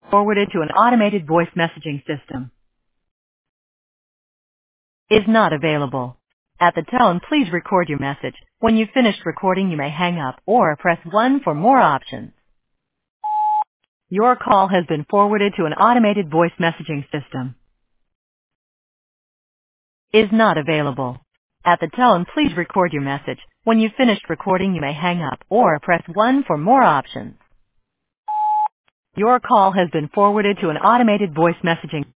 Forwarded to an automated voice messaging system. Is not available. At the tone, please record your message. When you've finished recording, you may hang up or press 1 for more options. Your call has been forwarded to an automated voice messaging system. Is not available. At the tone, please record your message. When you've finished recording, you may hang up or press 1 for more options. Your call has been forwarded to an automated voice messaging